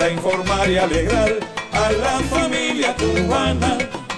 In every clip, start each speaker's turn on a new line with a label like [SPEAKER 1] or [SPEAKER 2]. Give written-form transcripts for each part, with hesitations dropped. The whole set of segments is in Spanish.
[SPEAKER 1] para informar y alegrar a la familia cubana.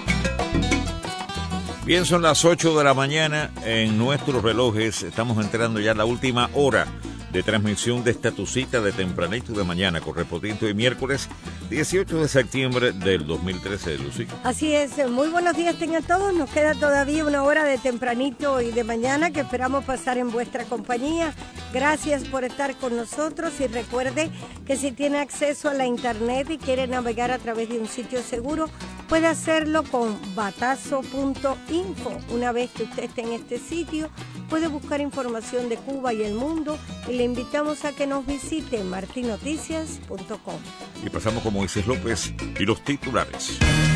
[SPEAKER 2] Bien, son las 8 de la mañana en nuestros relojes. Estamos entrando ya a la última hora de transmisión de esta tu cita de tempranito de mañana, correspondiente hoy miércoles 18 de septiembre del 2013, Lucy.
[SPEAKER 3] Así es, muy buenos días tengan todos. Nos queda todavía una hora de tempranito y de mañana que esperamos pasar en vuestra compañía. Gracias por estar con nosotros y recuerde que si tiene acceso a la internet y quiere navegar a través de un sitio seguro, puede hacerlo con batazo.info. Una vez que usted esté en este sitio, puede buscar información de Cuba y el mundo y le invitamos a que nos visite martinoticias.com.
[SPEAKER 2] Y pasamos con Moisés López y los titulares.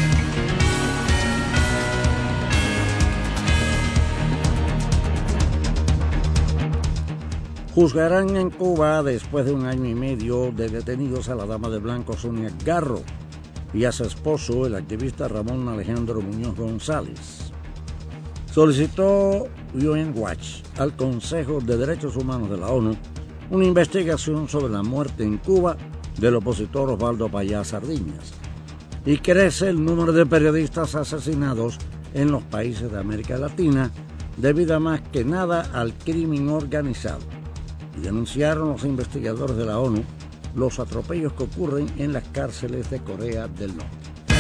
[SPEAKER 4] Juzgarán en Cuba después de 1 año y medio de detenidos a la dama de blanco Sonia Garro y a su esposo, el activista Ramón Alejandro Muñoz González. Solicitó UN Watch al Consejo de Derechos Humanos de la ONU una investigación sobre la muerte en Cuba del opositor Osvaldo Payá Sardiñas. Y crece el número de periodistas asesinados en los países de América Latina debido a más que nada al crimen organizado. Y denunciaron los investigadores de la ONU los atropellos que ocurren en las cárceles de Corea del Norte.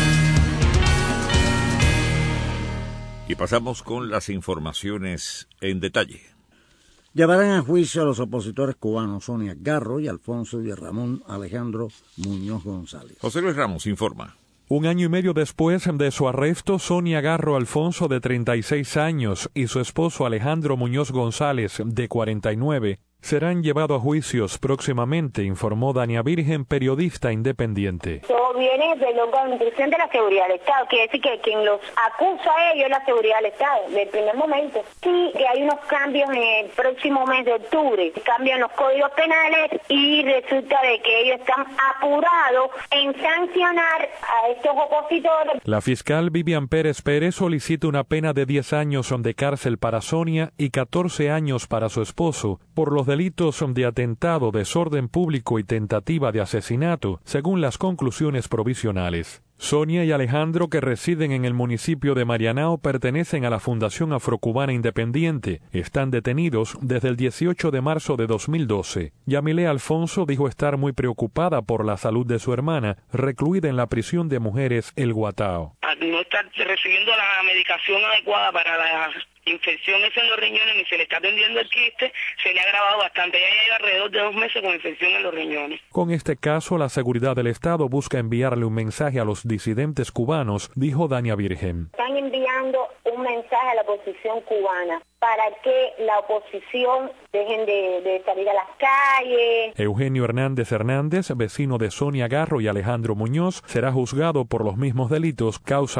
[SPEAKER 2] Y pasamos con las informaciones en detalle.
[SPEAKER 4] Llevarán a juicio a los opositores cubanos Sonia Garro y Alfonso y Ramón Alejandro Muñoz González.
[SPEAKER 2] José Luis Ramos informa.
[SPEAKER 5] 1 año y medio después de su arresto, Sonia Garro Alfonso, de 36 años, y su esposo Alejandro Muñoz González, de 49, serán llevados a juicios próximamente, informó Dania Virgen, periodista independiente.
[SPEAKER 6] Todo viene de la Organización de la Seguridad del Estado, quiere decir que quien los acusa a ellos es la Seguridad del Estado, desde el primer momento. Sí, que hay unos cambios en el próximo mes de octubre, cambian los códigos penales y resulta de que ellos están apurados en sancionar a estos opositores.
[SPEAKER 5] La fiscal Vivian Pérez Pérez solicita una pena de 10 años de cárcel para Sonia y 14 años para su esposo por los delitos de atentado, desorden público y tentativa de asesinato, según las conclusiones provisionales. Sonia y Alejandro, que residen en el municipio de Marianao, pertenecen a la Fundación Afrocubana Independiente. Están detenidos desde el 18 de marzo de 2012. Yamile Alfonso dijo estar muy preocupada por la salud de su hermana, recluida en la prisión de mujeres El Guatao.
[SPEAKER 7] No está recibiendo la medicación adecuada para las infecciones en los riñones, ni se le está atendiendo el quiste, se le ha agravado bastante. Ya lleva alrededor de 2 meses con infección en los riñones.
[SPEAKER 5] Con este caso, la seguridad del Estado busca enviarle un mensaje a los disidentes cubanos, dijo Dania Virgen.
[SPEAKER 6] Están enviando un mensaje a la oposición cubana para que la oposición dejen de salir a las calles.
[SPEAKER 5] Eugenio Hernández Hernández, vecino de Sonia Garro y Alejandro Muñoz, será juzgado por los mismos delitos, causa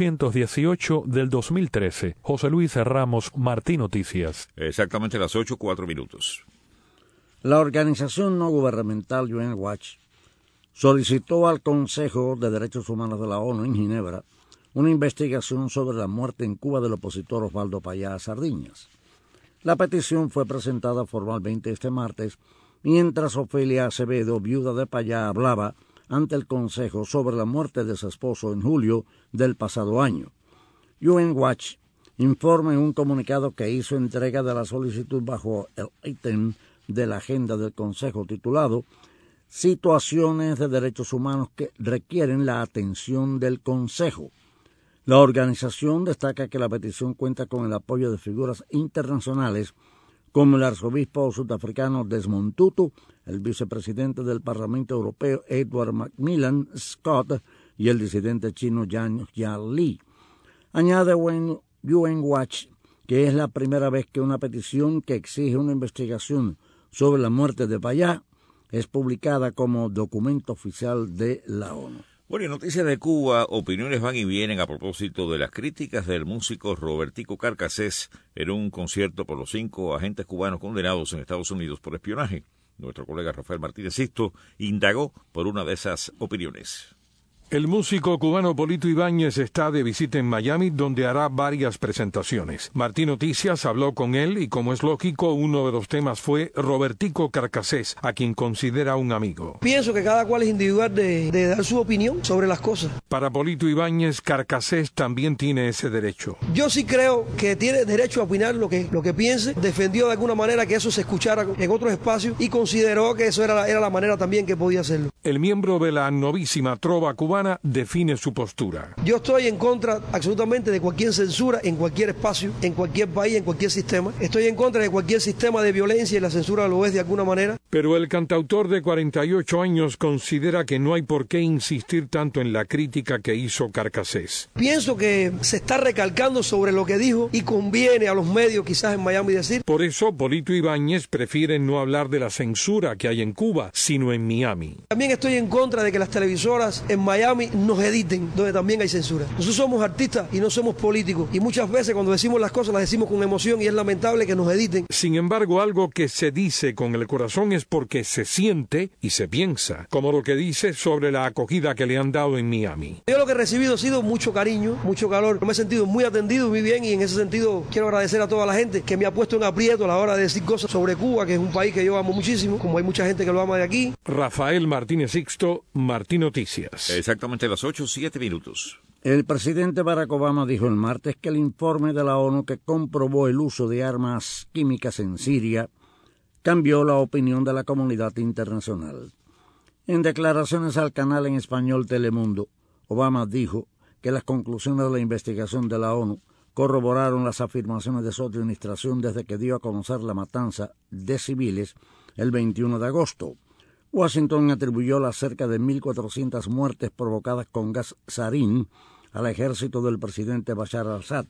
[SPEAKER 5] 418 del 2013. José Luis Ramos, Martín Noticias.
[SPEAKER 2] Exactamente las 8:04.
[SPEAKER 4] La organización no gubernamental UN Watch solicitó al Consejo de Derechos Humanos de la ONU en Ginebra una investigación sobre la muerte en Cuba del opositor Osvaldo Payá Sardiñas. La petición fue presentada formalmente este martes, mientras Ofelia Acevedo, viuda de Payá, hablaba ante el Consejo sobre la muerte de su esposo en julio del pasado año. UN Watch informa en un comunicado que hizo entrega de la solicitud bajo el ítem de la agenda del Consejo titulado Situaciones de Derechos Humanos que requieren la atención del Consejo. La organización destaca que la petición cuenta con el apoyo de figuras internacionales como el arzobispo sudafricano Desmond Tutu, el vicepresidente del Parlamento Europeo Edward Macmillan Scott y el disidente chino Yang Jia-li. Añade UN Watch que es la primera vez que una petición que exige una investigación sobre la muerte de Payá es publicada como documento oficial de la ONU.
[SPEAKER 2] Bueno, y noticias de Cuba, opiniones van y vienen a propósito de las críticas del músico Robertico Carcassés en un concierto por los 5 agentes cubanos condenados en Estados Unidos por espionaje. Nuestro colega Rafael Martínez Sisto indagó por una de esas opiniones.
[SPEAKER 8] El músico cubano Polito Ibáñez está de visita en Miami, donde hará varias presentaciones. Martín Noticias habló con él y, como es lógico, uno de los temas fue Robertico Carcassés, a quien considera un amigo.
[SPEAKER 9] Pienso que cada cual es individual de dar su opinión sobre las cosas.
[SPEAKER 8] Para Polito Ibáñez, Carcassés también tiene ese derecho.
[SPEAKER 9] Yo sí creo que tiene derecho a opinar lo que piense. Defendió de alguna manera que eso se escuchara en otros espacios y consideró que eso era la manera también que podía hacerlo.
[SPEAKER 8] El miembro de la novísima trova cubana define su postura.
[SPEAKER 9] Yo estoy en contra absolutamente de cualquier censura en cualquier espacio, en cualquier país, en cualquier sistema. Estoy en contra de cualquier sistema de violencia y la censura lo es de alguna manera.
[SPEAKER 8] Pero el cantautor de 48 años considera que no hay por qué insistir tanto en la crítica que hizo Carcassés.
[SPEAKER 9] Pienso que se está recalcando sobre lo que dijo y conviene a los medios quizás en Miami decir.
[SPEAKER 8] Por eso Polito Ibáñez prefiere no hablar de la censura que hay en Cuba, sino en Miami.
[SPEAKER 9] También estoy en contra de que las televisoras en Miami nos editen, donde también hay censura. Nosotros somos artistas y no somos políticos, y muchas veces cuando decimos las cosas las decimos con emoción y es lamentable que nos editen.
[SPEAKER 8] Sin embargo, algo que se dice con el corazón es porque se siente y se piensa, como lo que dice sobre la acogida que le han dado en Miami.
[SPEAKER 9] Yo lo que he recibido ha sido mucho cariño, mucho calor. Me he sentido muy atendido, muy bien, y en ese sentido quiero agradecer a toda la gente que me ha puesto en aprieto a la hora de decir cosas sobre Cuba, que es un país que yo amo muchísimo, como hay mucha gente que lo ama de aquí.
[SPEAKER 8] Rafael Martínez Sixto, Martín Noticias.
[SPEAKER 2] Exactamente las 8:07 minutos.
[SPEAKER 4] El presidente Barack Obama dijo el martes que el informe de la ONU que comprobó el uso de armas químicas en Siria cambió la opinión de la comunidad internacional. En declaraciones al canal en español Telemundo, Obama dijo que las conclusiones de la investigación de la ONU corroboraron las afirmaciones de su administración desde que dio a conocer la matanza de civiles el 21 de agosto. Washington atribuyó las cerca de 1.400 muertes provocadas con gas sarín al ejército del presidente Bashar al-Assad.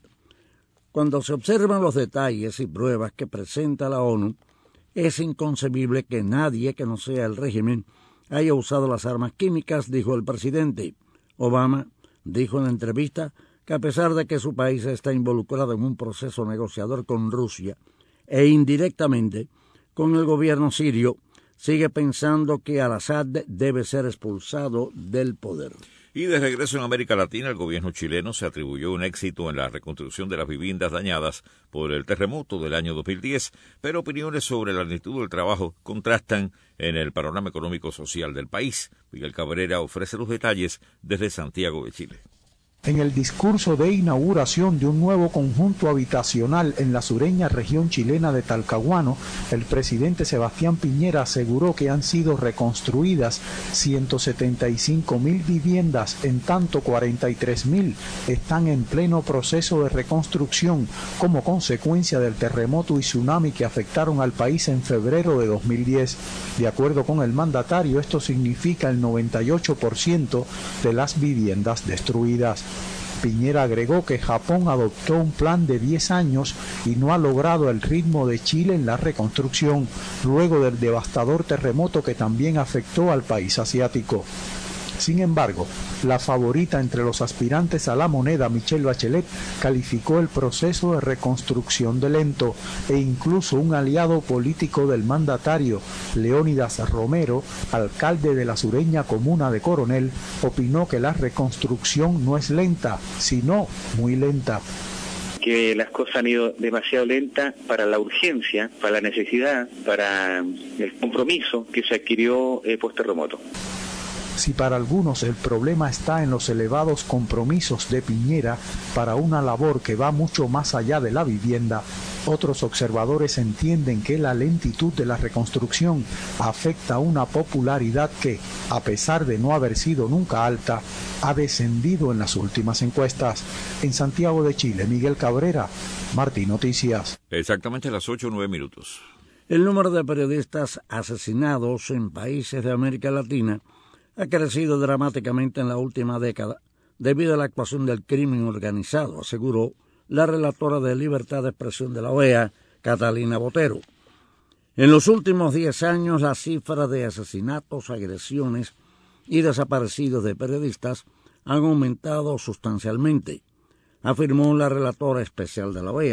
[SPEAKER 4] Cuando se observan los detalles y pruebas que presenta la ONU, es inconcebible que nadie que no sea el régimen haya usado las armas químicas, dijo el presidente. Obama dijo en la entrevista que a pesar de que su país está involucrado en un proceso negociador con Rusia e indirectamente con el gobierno sirio, sigue pensando que al-Assad debe ser expulsado del poder.
[SPEAKER 2] Y de regreso en América Latina, el gobierno chileno se atribuyó un éxito en la reconstrucción de las viviendas dañadas por el terremoto del año 2010, pero opiniones sobre la lentitud del trabajo contrastan en el panorama económico-social del país. Miguel Cabrera ofrece los detalles desde Santiago de Chile.
[SPEAKER 10] En el discurso de inauguración de un nuevo conjunto habitacional en la sureña región chilena de Talcahuano, el presidente Sebastián Piñera aseguró que han sido reconstruidas 175.000 viviendas, en tanto 43.000 están en pleno proceso de reconstrucción como consecuencia del terremoto y tsunami que afectaron al país en febrero de 2010. De acuerdo con el mandatario, esto significa el 98% de las viviendas destruidas. Piñera agregó que Japón adoptó un plan de 10 años y no ha logrado el ritmo de Chile en la reconstrucción, luego del devastador terremoto que también afectó al país asiático. Sin embargo, la favorita entre los aspirantes a la moneda, Michelle Bachelet, calificó el proceso de reconstrucción de lento, e incluso un aliado político del mandatario, Leónidas Romero, alcalde de la sureña comuna de Coronel, opinó que la reconstrucción no es lenta, sino muy lenta.
[SPEAKER 11] Que las cosas han ido demasiado lentas para la urgencia, para la necesidad, para el compromiso que se adquirió post-terremoto.
[SPEAKER 10] Si para algunos el problema está en los elevados compromisos de Piñera para una labor que va mucho más allá de la vivienda, otros observadores entienden que la lentitud de la reconstrucción afecta a una popularidad que, a pesar de no haber sido nunca alta, ha descendido en las últimas encuestas. En Santiago de Chile, Miguel Cabrera, Martín Noticias.
[SPEAKER 2] Exactamente las 8:09 minutos.
[SPEAKER 4] El número de periodistas asesinados en países de América Latina ha crecido dramáticamente en la última década debido a la actuación del crimen organizado, aseguró la relatora de Libertad de Expresión de la OEA, Catalina Botero. En los últimos 10 años, la cifra de asesinatos, agresiones y desaparecidos de periodistas han aumentado sustancialmente, afirmó la relatora especial de la OEA,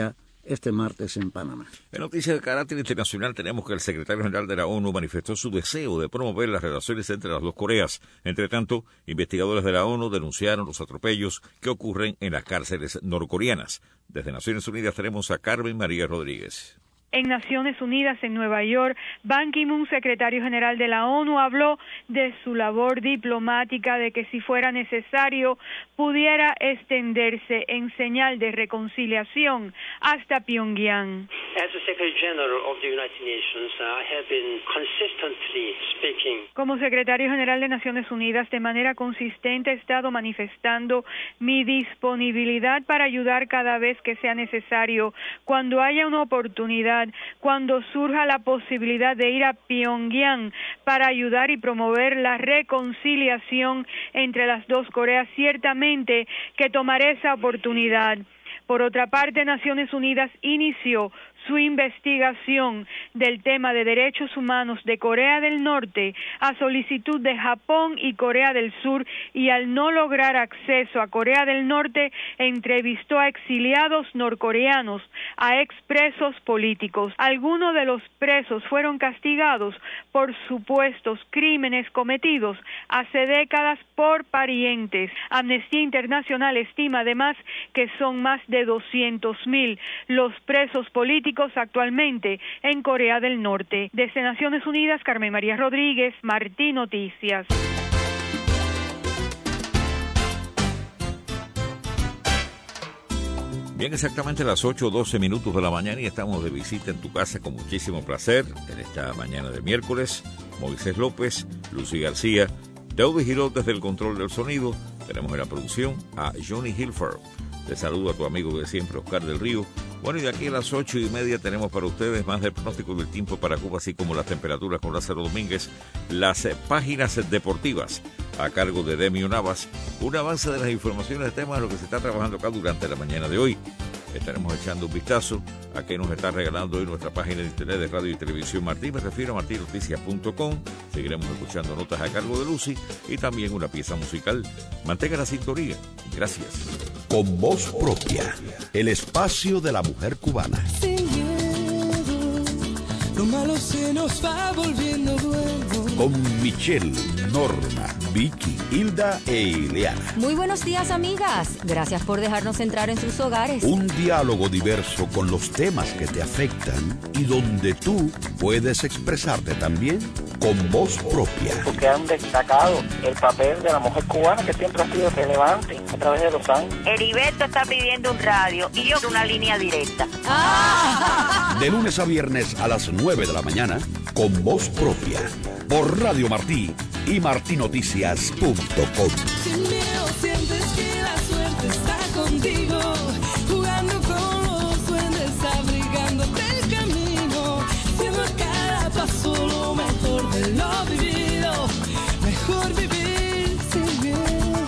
[SPEAKER 4] este martes en Panamá.
[SPEAKER 2] En noticias de carácter internacional tenemos que el secretario general de la ONU manifestó su deseo de promover las relaciones entre las dos Coreas. Entre tanto, investigadores de la ONU denunciaron los atropellos que ocurren en las cárceles norcoreanas. Desde Naciones Unidas tenemos a Carmen María Rodríguez.
[SPEAKER 12] En Naciones Unidas, en Nueva York, Ban Ki-moon, secretario general de la ONU, habló de su labor diplomática, de que si fuera necesario pudiera extenderse en señal de reconciliación hasta Pyongyang.
[SPEAKER 13] As the Secretary General of the United Nations, I have been consistently speaking.
[SPEAKER 12] Como secretario general de Naciones Unidas, de manera consistente he estado manifestando mi disponibilidad para ayudar cada vez que sea necesario, cuando haya una oportunidad, cuando surja la posibilidad de ir a Pyongyang para ayudar y promover la reconciliación entre las dos Coreas, ciertamente que tomaré esa oportunidad. Por otra parte, Naciones Unidas inició su investigación del tema de derechos humanos de Corea del Norte a solicitud de Japón y Corea del Sur, y al no lograr acceso a Corea del Norte, entrevistó a exiliados norcoreanos, a expresos políticos. Algunos de los presos fueron castigados por supuestos crímenes cometidos hace décadas por parientes. Amnistía Internacional estima además que son más de 200,000 los presos políticos actualmente en Corea del Norte. Desde Naciones Unidas, Carmen María Rodríguez, Martí Noticias.
[SPEAKER 2] Bien, exactamente las 8:12 minutos de la mañana y estamos de visita en tu casa con muchísimo placer en esta mañana de miércoles. Moisés López, Lucy García, Teody Girón desde el control del sonido. Tenemos en la producción a Johnny Hilford. Te saludo a tu amigo de siempre, Oscar del Río. Bueno, y de aquí a las 8:30 tenemos para ustedes más del pronóstico del tiempo para Cuba, así como las temperaturas con Lázaro Domínguez, las páginas deportivas a cargo de Demio Navas, un avance de las informaciones de temas de lo que se está trabajando acá durante la mañana de hoy. Estaremos echando un vistazo a qué nos está regalando hoy nuestra página de internet de radio y televisión Martí. Me refiero a martinoticias.com. Seguiremos escuchando notas a cargo de Lucy y también una pieza musical. Mantenga la sintonía. Gracias.
[SPEAKER 14] Con voz propia, el espacio de la mujer cubana.
[SPEAKER 1] Sin miedo, lo malo se nos va volviendo bueno.
[SPEAKER 14] Con Michelle, Norma, Vicky, Hilda e Ileana.
[SPEAKER 15] Muy buenos días, amigas. Gracias por dejarnos entrar en sus hogares.
[SPEAKER 14] Un diálogo diverso con los temas que te afectan y donde tú puedes expresarte también con voz propia.
[SPEAKER 16] Porque han destacado el papel de la mujer cubana, que siempre ha sido relevante a través de los años.
[SPEAKER 17] Heriberto está pidiendo un radio y yo una línea directa.
[SPEAKER 14] De lunes a viernes a las 9 de la mañana, con voz propia, por Radio Martí y martinoticias.com.
[SPEAKER 1] Sin miedo sientes que la suerte está contigo, jugando con los duendes, abrigándote el camino, siendo a cada paso lo mejor de lo vivido, mejor vivir sin miedo.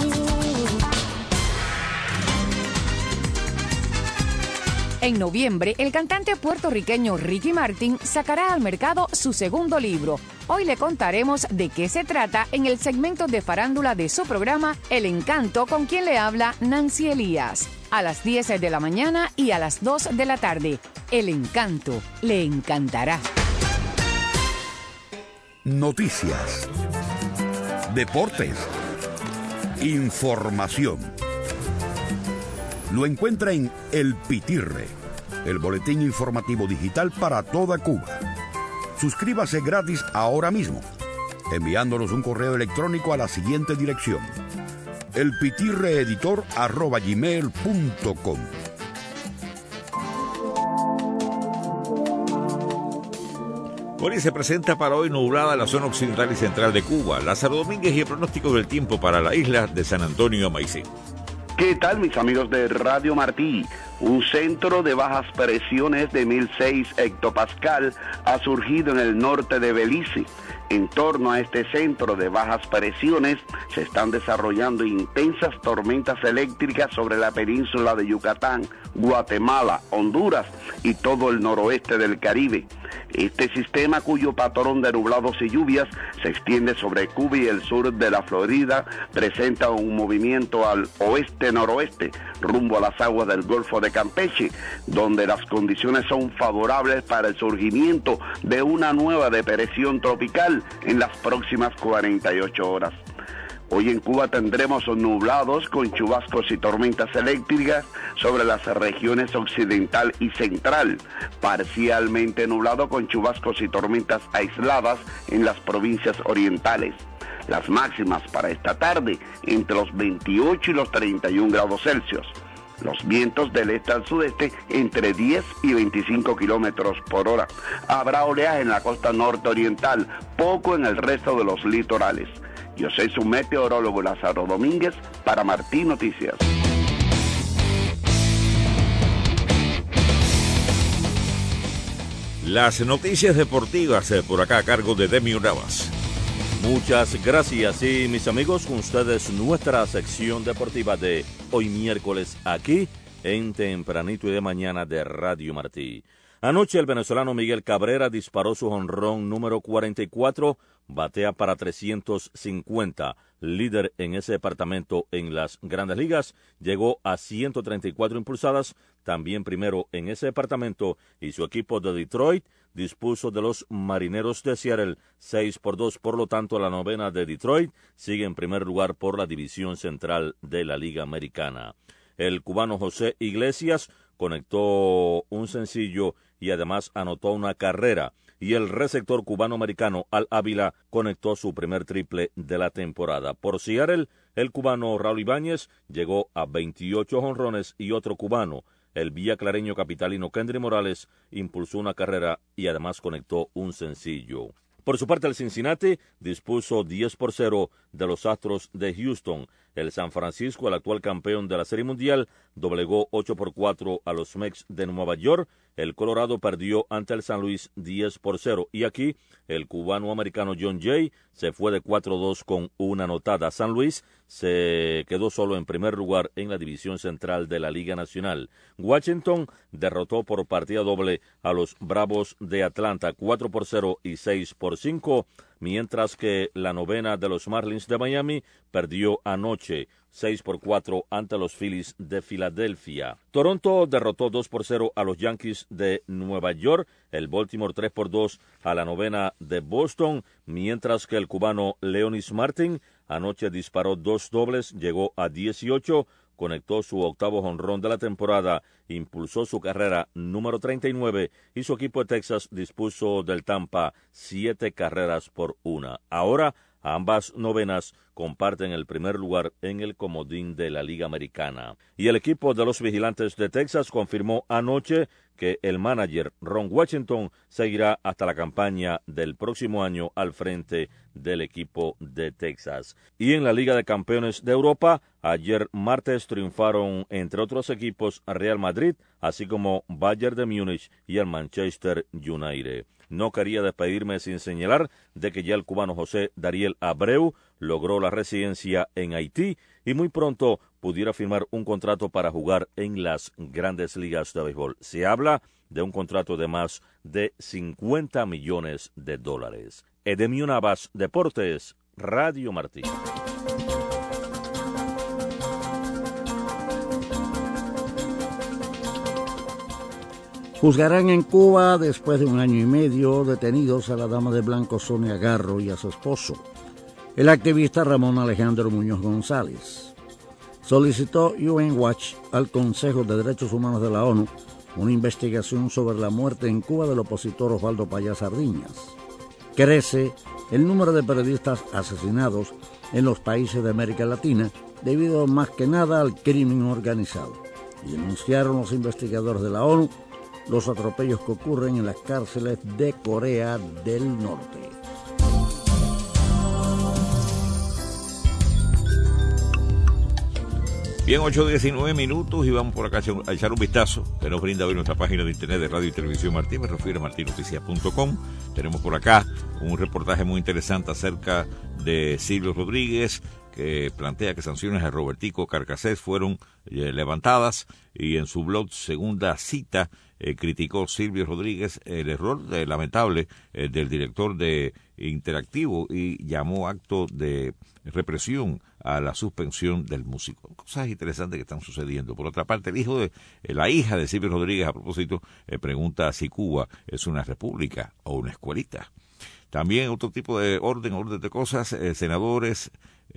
[SPEAKER 18] En noviembre, el cantante puertorriqueño Ricky Martin sacará al mercado su segundo libro. Hoy le contaremos de qué se trata en el segmento de farándula de su programa El Encanto, con quien le habla Nancy Elías. A las 10 de la mañana y a las 2 de la tarde. El Encanto le encantará.
[SPEAKER 14] Noticias, deportes, información. Lo encuentra en El Pitirre, el boletín informativo digital para toda Cuba. Suscríbase gratis ahora mismo, enviándonos un correo electrónico a la siguiente dirección: elpitirreeditor@gmail.com.
[SPEAKER 2] Bueno, y se presenta para hoy nublada la zona occidental y central de Cuba. Lázaro Domínguez y el pronóstico del tiempo para la isla de San Antonio, Maicí.
[SPEAKER 19] ¿Qué tal, mis amigos de Radio Martí? Un centro de bajas presiones de 1006 hectopascal ha surgido en el norte de Belice. En torno a este centro de bajas presiones se están desarrollando intensas tormentas eléctricas sobre la península de Yucatán, Guatemala, Honduras y todo el noroeste del Caribe. Este sistema, cuyo patrón de nublados y lluvias se extiende sobre Cuba y el sur de la Florida, presenta un movimiento al oeste-noroeste, rumbo a las aguas del Golfo de de Campeche, donde las condiciones son favorables para el surgimiento de una nueva depresión tropical en las próximas 48 horas. Hoy en Cuba tendremos nublados con chubascos y tormentas eléctricas sobre las regiones occidental y central, parcialmente nublado con chubascos y tormentas aisladas en las provincias orientales. Las máximas para esta tarde entre los 28 y los 31 grados Celsius. Los vientos del este al sudeste entre 10 y 25 kilómetros por hora. Habrá oleaje en la costa norte oriental, poco en el resto de los litorales. Yo soy su meteorólogo Lázaro Domínguez para Martí Noticias.
[SPEAKER 2] Las noticias deportivas por acá a cargo de Demio Navas.
[SPEAKER 20] Muchas gracias y mis amigos, con ustedes nuestra sección deportiva de hoy miércoles aquí en Tempranito y de Mañana de Radio Martí. Anoche el venezolano Miguel Cabrera disparó su jonrón número 44, batea para 350, líder en ese departamento en las Grandes Ligas, llegó a 134 impulsadas, también primero en ese departamento, y su equipo de Detroit dispuso de los Marineros de Seattle 6-2, por lo tanto la novena de Detroit sigue en primer lugar por la división central de la Liga Americana. El cubano José Iglesias conectó un sencillo y además anotó una carrera, y el receptor cubano-americano Al Ávila conectó su primer triple de la temporada. Por Seattle, el cubano Raúl Ibáñez llegó a 28 jonrones y otro cubano, el villaclareño capitalino Kendry Morales, impulsó una carrera y además conectó un sencillo. Por su parte, el Cincinnati dispuso 10-0 de los Astros de Houston. El San Francisco, el actual campeón de la Serie Mundial, doblegó 8-4 a los Mets de Nueva York. El Colorado perdió ante el San Luis 10-0. Y aquí, el cubano-americano John Jay se fue de 4-2 con una anotada. San Luis se quedó solo en primer lugar en la división central de la Liga Nacional. Washington derrotó por partida doble a los Bravos de Atlanta 4-0 y 6-5, mientras que la novena de los Marlins de Miami perdió anoche 6-4 ante los Phillies de Filadelfia. Toronto derrotó 2-0 a los Yankees de Nueva York, el Baltimore 3-2 a la novena de Boston, mientras que el cubano Leonis Martin anoche disparó 2 dobles, llegó a 18, conectó su octavo jonrón de la temporada, impulsó su carrera número 39 y su equipo de Texas dispuso del Tampa 7 carreras por 1. Ahora, ambas novenas comparten el primer lugar en el comodín de la Liga Americana. Y el equipo de los Vigilantes de Texas confirmó anoche que el manager Ron Washington seguirá hasta la campaña del próximo año al frente del equipo de Texas. Y en la Liga de Campeones de Europa, ayer martes triunfaron entre otros equipos Real Madrid, así como Bayern de Múnich y el Manchester United. No quería despedirme sin señalar de que ya el cubano José Dariel Abreu logró la residencia en Haití y muy pronto pudiera firmar un contrato para jugar en las Grandes Ligas de béisbol. Se habla de un contrato de más de $50 millones. Edemio Navas, Deportes, Radio Martí.
[SPEAKER 4] Juzgarán en Cuba, después de 1 año y medio, detenidos a la dama de blanco Sonia Garro y a su esposo, el activista Ramón Alejandro Muñoz González. Solicitó UN Watch al Consejo de Derechos Humanos de la ONU una investigación sobre la muerte en Cuba del opositor Osvaldo Payá Sardiñas. Crece el número de periodistas asesinados en los países de América Latina debido más que nada al crimen organizado. Y denunciaron los investigadores de la ONU los atropellos que ocurren en las cárceles de Corea del Norte.
[SPEAKER 2] Bien, 8:19 minutos y vamos por acá a echar un vistazo que nos brinda hoy nuestra página de internet de Radio y Televisión Martí, me refiero a martinoticias.com. Tenemos por acá un reportaje muy interesante acerca de Silvio Rodríguez, que plantea que sanciones a Robertico Carcassés fueron levantadas, y en su blog Segunda Cita criticó Silvio Rodríguez el error lamentable del director de Interactivo y llamó acto de represión a la suspensión del músico. Cosas interesantes que están sucediendo. Por otra parte, la hija de Silvio Rodríguez, a propósito, pregunta si Cuba es una república o una escuelita. También otro tipo de orden de cosas, senadores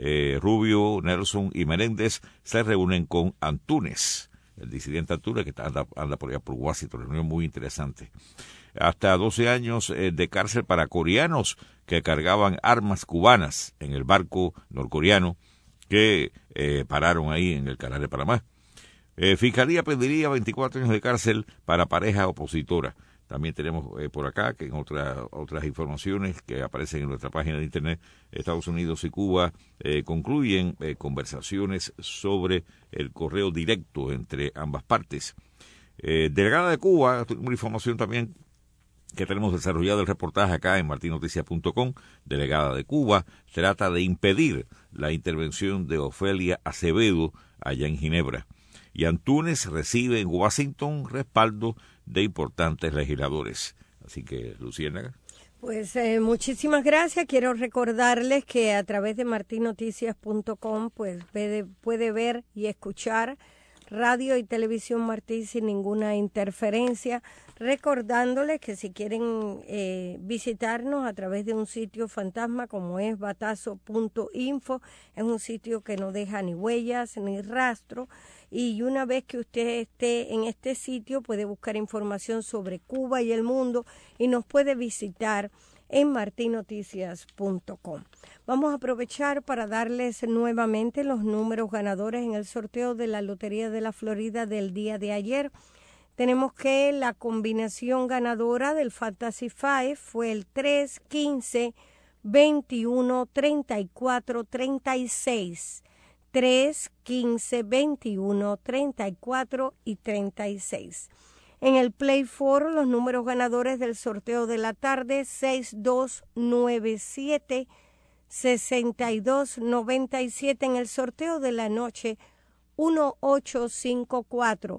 [SPEAKER 2] Rubio, Nelson y Menéndez se reúnen con Antúnez, el disidente Antúnez que anda por allá por Washington, reunión muy interesante. Hasta 12 años de cárcel para coreanos que cargaban armas cubanas en el barco norcoreano que pararon ahí en el canal de Panamá. Fiscalía pediría 24 años de cárcel para pareja opositora. También tenemos por acá que en otras informaciones que aparecen en nuestra página de internet, Estados Unidos y Cuba concluyen conversaciones sobre el correo directo entre ambas partes. Delegada de Cuba, una información también que tenemos desarrollado el reportaje acá en martinoticias.com, delegada de Cuba, trata de impedir la intervención de Ofelia Acevedo allá en Ginebra. Y Antúnez recibe en Washington respaldo de importantes legisladores. Así que, Luciana.
[SPEAKER 3] Pues muchísimas gracias. Quiero recordarles que a través de martinoticias.com pues puede ver y escuchar radio y televisión Martí sin ninguna interferencia. Recordándoles que si quieren visitarnos a través de un sitio fantasma como es batazo.info, es un sitio que no deja ni huellas ni rastro. Y una vez que usted esté en este sitio, puede buscar información sobre Cuba y el mundo y nos puede visitar en martinoticias.com. Vamos a aprovechar para darles nuevamente los números ganadores en el sorteo de la Lotería de la Florida del día de ayer. Tenemos que la combinación ganadora del Fantasy 5 fue el 3, 15, 21, 34, 36. 3, 15, 21, 34 y 36. En el Play 4, los números ganadores del sorteo de la tarde, 6297, 6297. En el sorteo de la noche, 1854,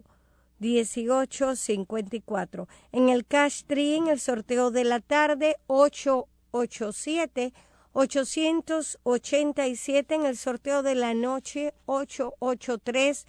[SPEAKER 3] 1854. En el Cash Tree, en el sorteo de la tarde, 887, 887. En el sorteo de la noche, 883,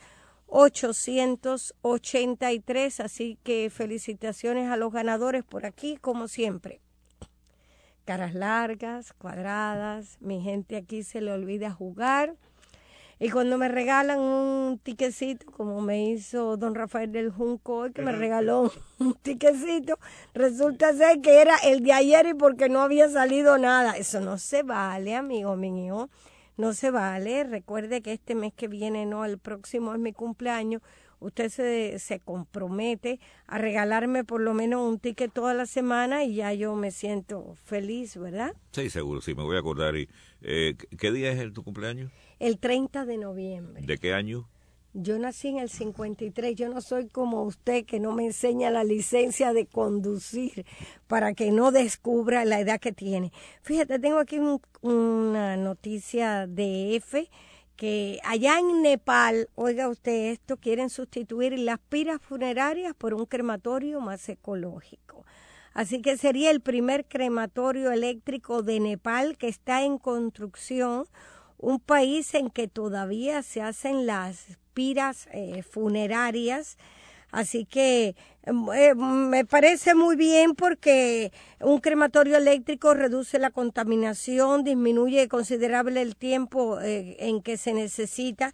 [SPEAKER 3] 883. Así que felicitaciones a los ganadores por aquí, como siempre. Caras largas, cuadradas, mi gente aquí se le olvida jugar. Y cuando me regalan un tiquecito, como me hizo don Rafael del Junco, que me regaló un tiquecito, resulta ser que era el de ayer y porque no había salido nada. Eso no se vale, amigo mío, no se vale. Recuerde que este mes que viene, no, el próximo es mi cumpleaños. Usted se compromete a regalarme por lo menos un ticket toda la semana y ya yo me siento feliz, ¿verdad?
[SPEAKER 2] Sí, seguro, sí, me voy a acordar. Y, ¿qué día es tu cumpleaños?
[SPEAKER 3] El 30 de noviembre.
[SPEAKER 2] ¿De qué año?
[SPEAKER 3] Yo nací en el 53. Yo no soy como usted que no me enseña la licencia de conducir para que no descubra la edad que tiene. Fíjate, tengo aquí una noticia de EFE que allá en Nepal, oiga usted esto, quieren sustituir las piras funerarias por un crematorio más ecológico. Así que sería el primer crematorio eléctrico de Nepal que está en construcción, un país en que todavía se hacen las piras funerarias. Así que me parece muy bien porque un crematorio eléctrico reduce la contaminación, disminuye considerable el tiempo en que se necesita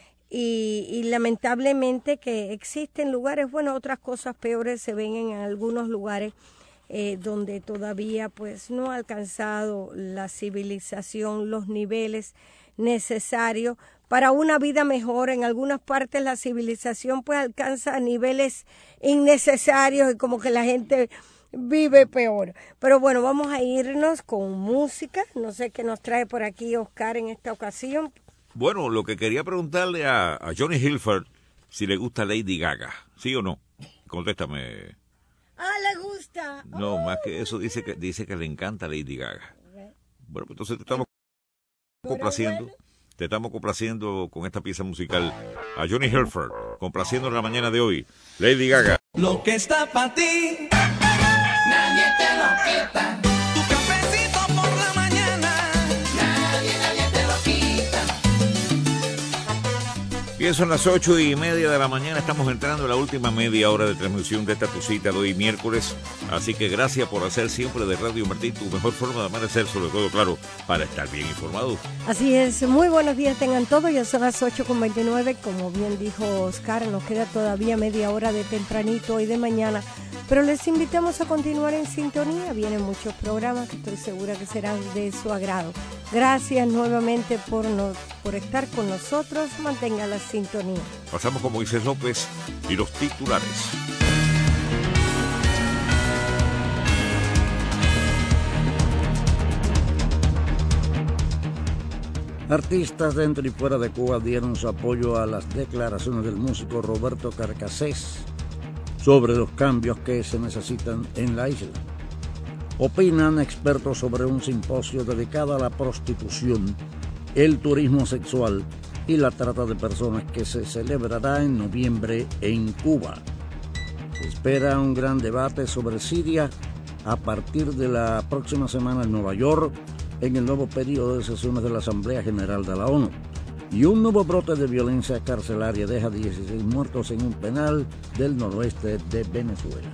[SPEAKER 3] y lamentablemente que existen lugares, bueno, otras cosas peores se ven en algunos lugares donde todavía pues no ha alcanzado la civilización los niveles necesarios para una vida mejor. En algunas partes la civilización pues alcanza niveles innecesarios y como que la gente vive peor. Pero bueno, vamos a irnos con música. No sé qué nos trae por aquí Oscar en esta ocasión.
[SPEAKER 2] Bueno, lo que quería preguntarle a Johnny Hilford si le gusta Lady Gaga, ¿sí o no? Contéstame.
[SPEAKER 3] Le gusta.
[SPEAKER 2] No, más que eso dice que le encanta Lady Gaga. Bueno, pues entonces te estamos complaciendo. te estamos complaciendo con esta pieza musical a Johnny Halford, complaciendo en la mañana de hoy, Lady Gaga.
[SPEAKER 1] Lo que está para ti, nadie te lo quita. Tu cafecito por la mañana, nadie te lo quita.
[SPEAKER 2] Bien, son las 8:30 de la mañana, estamos entrando en la última media hora de transmisión de esta tu cita de hoy miércoles, así que gracias por hacer siempre de Radio Martí tu mejor forma de amanecer, sobre todo, claro, para estar bien informado.
[SPEAKER 3] Así es, muy buenos días tengan todos, ya son las 8:29, como bien dijo Oscar, nos queda todavía media hora de tempranito y de mañana, pero les invitamos a continuar en sintonía, vienen muchos programas que estoy segura que serán de su agrado. Gracias nuevamente por estar con nosotros, mantengan la sintonía.
[SPEAKER 2] Pasamos con Moisés López y los titulares.
[SPEAKER 4] Artistas dentro y fuera de Cuba dieron su apoyo a las declaraciones del músico Roberto Carcassés sobre los cambios que se necesitan en la isla. Opinan expertos sobre un simposio dedicado a la prostitución, el turismo sexual y la trata de personas que se celebrará en noviembre en Cuba. Se espera un gran debate sobre Siria a partir de la próxima semana en Nueva York, en el nuevo periodo de sesiones de la Asamblea General de la ONU. Y un nuevo brote de violencia carcelaria deja 16 muertos en un penal del noroeste de Venezuela.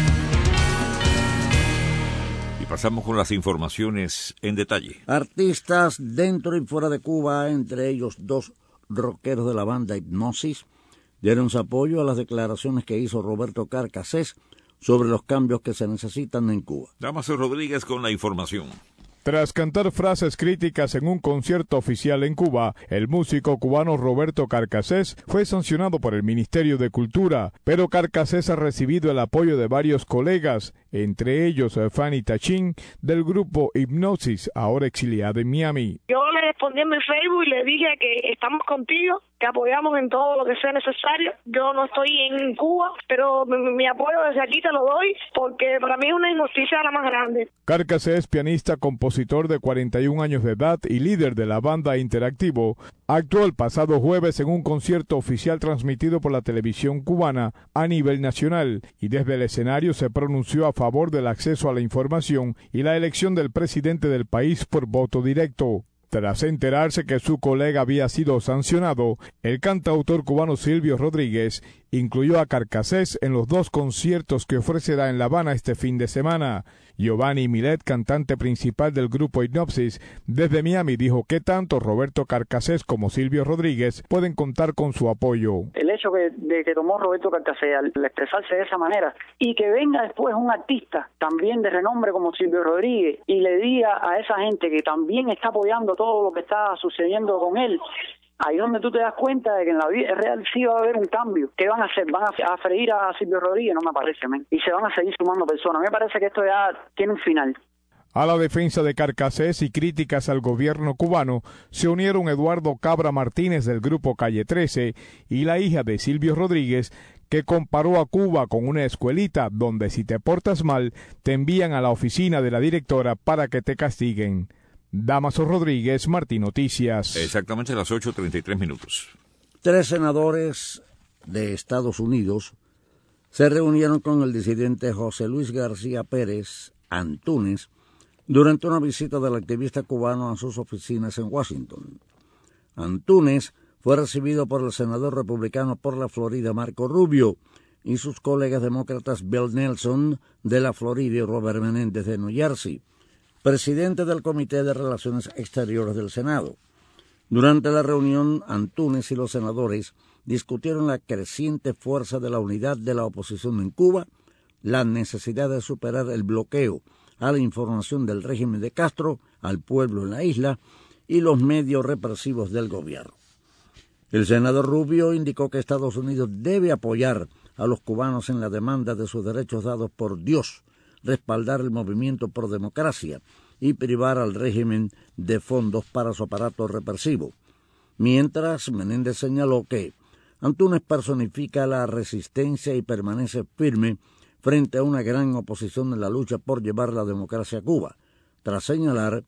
[SPEAKER 2] Y pasamos con las informaciones en detalle.
[SPEAKER 4] Artistas dentro y fuera de Cuba, entre ellos 2 rockeros de la banda Hipnosis, dieron su apoyo a las declaraciones que hizo Roberto Carcassés sobre los cambios que se necesitan en Cuba.
[SPEAKER 2] Damaso Rodríguez con la información.
[SPEAKER 21] Tras cantar frases críticas en un concierto oficial en Cuba, el músico cubano Roberto Carcassés fue sancionado por el Ministerio de Cultura, pero Carcassés ha recibido el apoyo de varios colegas, entre ellos Fanny Tachín, del grupo Hipnosis, ahora exiliada en Miami.
[SPEAKER 22] Yo le respondí en mi Facebook y le dije que estamos contigo, que apoyamos en todo lo que sea necesario. Yo no estoy en Cuba, pero mi apoyo desde aquí te lo doy, porque para mí es una injusticia la más grande.
[SPEAKER 21] Carcassés, pianista, compositor de 41 años de edad y líder de la banda Interactivo, actuó el pasado jueves en un concierto oficial transmitido por la televisión cubana a nivel nacional y desde el escenario se pronunció a favor del acceso a la información y la elección del presidente del país por voto directo. Tras enterarse que su colega había sido sancionado, el cantautor cubano Silvio Rodríguez incluyó a Carcassés en los 2 conciertos que ofrecerá en La Habana este fin de semana. Giovanni Milet, cantante principal del grupo Hipnosis, desde Miami dijo que tanto Roberto Carcassés como Silvio Rodríguez pueden contar con su apoyo.
[SPEAKER 23] El hecho de que tomó Roberto Carcassés al expresarse de esa manera y que venga después un artista también de renombre como Silvio Rodríguez y le diga a esa gente que también está apoyando todo lo que está sucediendo con él, ahí donde tú te das cuenta de que en la vida real sí va a haber un cambio. ¿Qué van a hacer? ¿Van a freír a Silvio Rodríguez? No me parece, man. Y se van a seguir sumando personas. A mí me parece que esto ya tiene un final.
[SPEAKER 21] A la defensa de Carcassés y críticas al gobierno cubano se unieron Eduardo Cabra Martínez del grupo Calle 13 y la hija de Silvio Rodríguez, que comparó a Cuba con una escuelita donde si te portas mal te envían a la oficina de la directora para que te castiguen. Damaso Rodríguez, Martí Noticias.
[SPEAKER 2] Exactamente a las 8:33 minutos.
[SPEAKER 4] 3 senadores de Estados Unidos se reunieron con el disidente José Luis García Pérez Antúnez durante una visita del activista cubano a sus oficinas en Washington. Antúnez fue recibido por el senador republicano por la Florida Marco Rubio y sus colegas demócratas Bill Nelson de la Florida y Robert Menéndez de New Jersey, presidente del Comité de Relaciones Exteriores del Senado. Durante la reunión, Antúnez y los senadores discutieron la creciente fuerza de la unidad de la oposición en Cuba, la necesidad de superar el bloqueo a la información del régimen de Castro al pueblo en la isla y los medios represivos del gobierno. El senador Rubio indicó que Estados Unidos debe apoyar a los cubanos en la demanda de sus derechos dados por Dios, respaldar el movimiento por democracia y privar al régimen de fondos para su aparato represivo. Mientras, Menéndez señaló que Antúnez personifica la resistencia y permanece firme frente a una gran oposición en la lucha por llevar la democracia a Cuba, tras señalar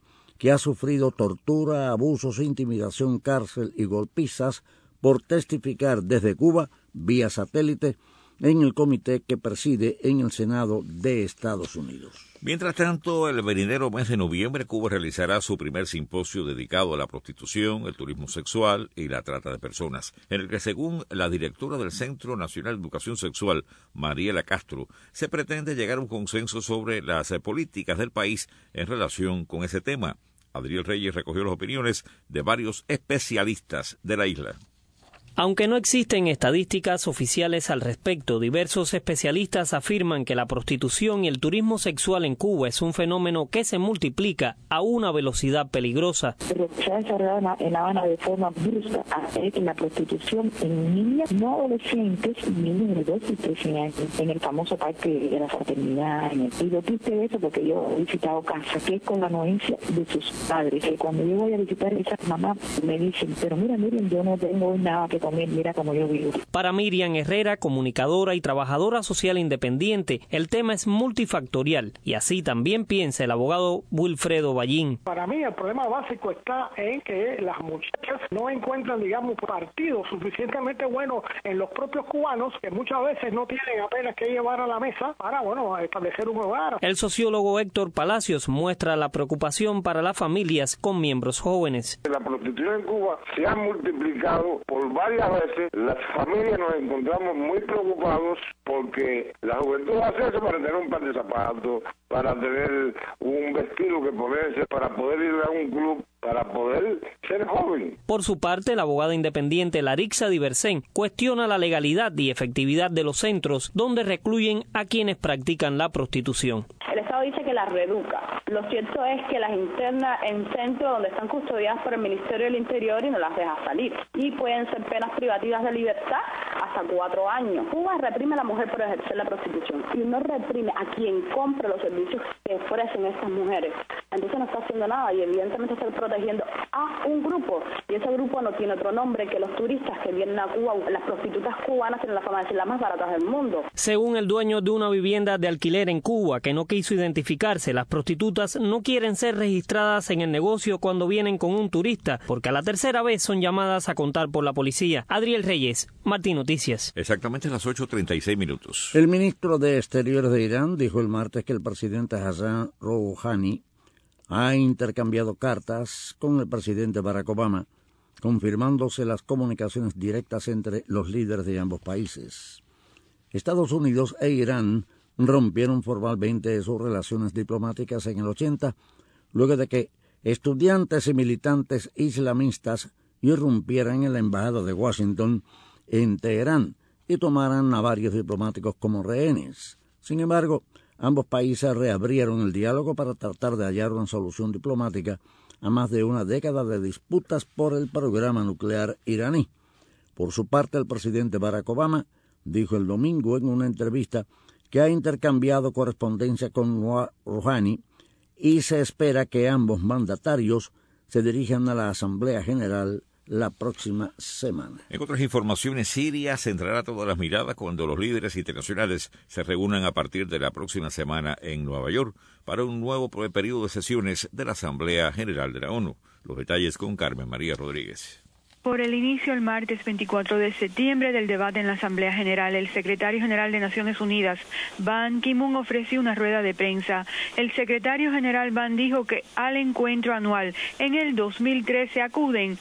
[SPEAKER 4] que ha sufrido tortura, abusos, intimidación, cárcel y golpizas por testificar desde Cuba, vía satélite, en el comité que preside en el Senado de Estados Unidos.
[SPEAKER 2] Mientras tanto, el venidero mes de noviembre, Cuba realizará su primer simposio dedicado a la prostitución, el turismo sexual y la trata de personas, en el que, según la directora del Centro Nacional de Educación Sexual, Mariela Castro, se pretende llegar a un consenso sobre las políticas del país en relación con ese tema. Adriel Reyes recogió las opiniones de varios especialistas de la isla.
[SPEAKER 5] Aunque no existen estadísticas oficiales al respecto, diversos especialistas afirman que la prostitución y el turismo sexual en Cuba es un fenómeno que se multiplica a una velocidad peligrosa.
[SPEAKER 6] Lo que se ha desarrollado en La Habana de forma brusca es la prostitución en niñas, no adolescentes, niños de 12 y 13 años, en el famoso parque de la Fraternidad. Y lo triste de eso, porque yo he visitado casas, que es con la anuencia de sus padres. Que cuando yo voy a visitar a esas mamás, me dicen, pero miren, yo no tengo nada que comer, mira cómo yo vivo.
[SPEAKER 5] Para Miriam Herrera, comunicadora y trabajadora social independiente, el tema es multifactorial y así también piensa el abogado Wilfredo Ballín.
[SPEAKER 7] Para mí el problema básico está en que las muchachas no encuentran, partidos suficientemente buenos en los propios cubanos, que muchas veces no tienen apenas que llevar a la mesa para, establecer un hogar.
[SPEAKER 5] El sociólogo Héctor Palacios muestra la preocupación para las familias con miembros jóvenes.
[SPEAKER 24] La prostitución en Cuba se ha multiplicado por varias veces. Las familias nos encontramos muy preocupados porque la juventud hace eso para tener un par de zapatos, para tener un vestido que ponerse, para poder ir a un club, para poder ser joven.
[SPEAKER 5] Por su parte, la abogada independiente Larixa Diversén cuestiona la legalidad y efectividad de los centros donde recluyen a quienes practican la prostitución.
[SPEAKER 25] El Estado dice que las reeduca. Lo cierto es que las interna en centros donde están custodiadas por el Ministerio del Interior y no las deja salir. Y pueden ser penas privativas de libertad hasta 4 años. Cuba reprime a la mujer por ejercer la prostitución y no reprime a quien compra los servicios que ofrecen estas mujeres. Entonces no está haciendo nada y evidentemente está protegiendo a un grupo. Y ese grupo no tiene otro nombre que los turistas que vienen a Cuba. Las prostitutas cubanas tienen la fama de ser las más baratas del mundo.
[SPEAKER 5] Según el dueño de una vivienda de alquiler en Cuba, que no quiso identificarse, las prostitutas no quieren ser registradas en el negocio cuando vienen con un turista, porque a la tercera vez son llamadas a contar por la policía. Adriel Reyes, Martín Noticias.
[SPEAKER 2] Exactamente a las 8:36 minutos.
[SPEAKER 4] El ministro de Exteriores de Irán dijo el martes que el presidente Hassan Rouhani ha intercambiado cartas con el presidente Barack Obama, confirmándose las comunicaciones directas entre los líderes de ambos países. Estados Unidos e Irán rompieron formalmente sus relaciones diplomáticas en el 80, luego de que estudiantes y militantes islamistas irrumpieran en la embajada de Washington en Teherán y tomaran a varios diplomáticos como rehenes. Sin embargo, ambos países reabrieron el diálogo para tratar de hallar una solución diplomática a más de una década de disputas por el programa nuclear iraní. Por su parte, el presidente Barack Obama dijo el domingo en una entrevista que ha intercambiado correspondencia con Rouhani y se espera que ambos mandatarios se dirijan a la Asamblea General la próxima semana.
[SPEAKER 2] En otras informaciones, Siria centrará todas las miradas cuando los líderes internacionales se reúnan a partir de la próxima semana en Nueva York para un nuevo periodo de sesiones de la Asamblea General de la ONU. Los detalles con Carmen María Rodríguez.
[SPEAKER 12] Por el inicio el martes 24 de septiembre del debate en la Asamblea General, el secretario general de Naciones Unidas, Ban Ki-moon, ofreció una rueda de prensa. El secretario general Ban dijo que al encuentro anual en el 2013 acuden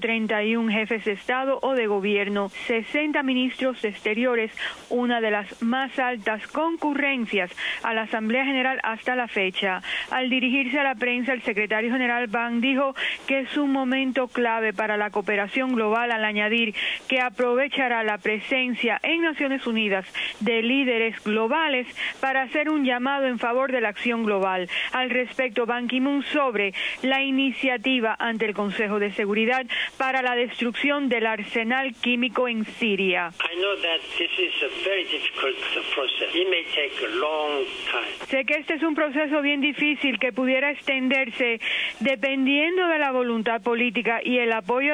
[SPEAKER 12] 131 jefes de Estado o de gobierno, 60 ministros de Exteriores, una de las más altas concurrencias a la Asamblea General hasta la fecha. Al dirigirse a la prensa, el secretario general Ban dijo que es un momento clave para la cooperación global, al añadir que aprovechará la presencia en Naciones Unidas de líderes globales para hacer un llamado en favor de la acción global. Al respecto, Ban Ki-moon sobre la iniciativa ante el Consejo de Seguridad para la destrucción del arsenal químico en Siria. Sé que este es un proceso bien difícil que pudiera extenderse dependiendo de la voluntad política y el apoyo técnico